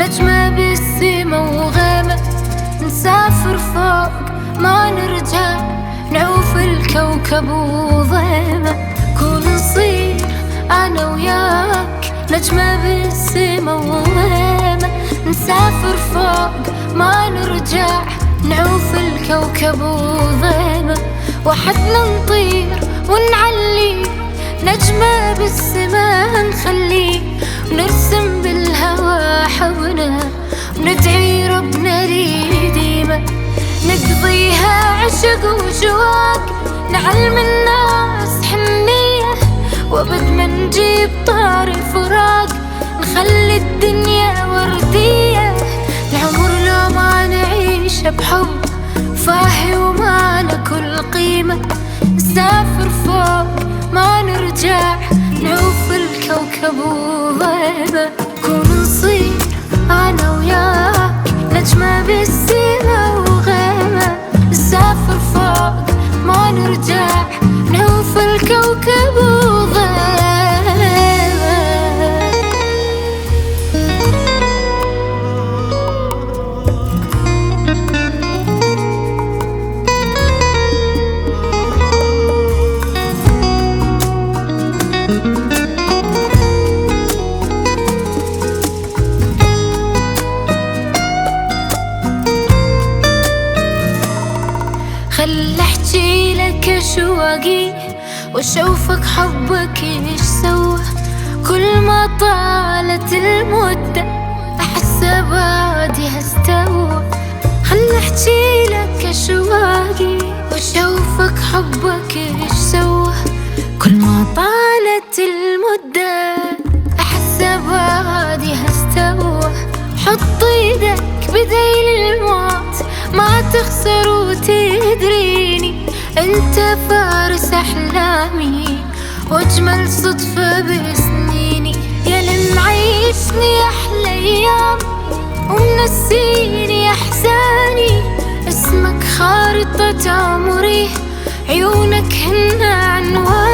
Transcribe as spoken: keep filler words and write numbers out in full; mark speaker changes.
Speaker 1: نجمة بالسما وغيمة، نسافر فوق ما نرجع، نعوف الكوكب وضيمة. كون نصير أنا وياك نجمة بالسما وغيمة، نسافر فوق ما نرجع، نعوف الكوكب وضيمة. وحدنا نطير ونعلي، نجمة بالسما نخليه، ونرسم بالهوى حبنا، وندعي ربنا لي ديما. نقضيها عشق وشواق، نعلم الناس حنية، وابد ما نجيب طار الفراق، نخلي الدنيا وردية. العمر لو ما نعيشه بحب فاهي وما له كل قيمة، نسافر فوق ما نرجع، نعوف الكوكب وغيمة. كون نصير أنا وياك نجمة بالسما وغيمة، نسافر فوق ما نرجع، نعوف الكوكب وغيمة. خل احكي لك اشواقي واشوفك حبك ايش سوى، كل ما طالت المدة احس بعدي هستوى. خل احكي لك اشواقي واشوفك حبك ايش سوى، كل ما طالت المدة احس بعدي هستوى. حط ايدك بديل الموت ما تخسر وتدريني، انت فارس احلامي واجمل صدفة بسنيني. يا لمعيشني احلى ايام ومنسيني احزاني، اسمك خارطة عمري، عيونك هن عنواني.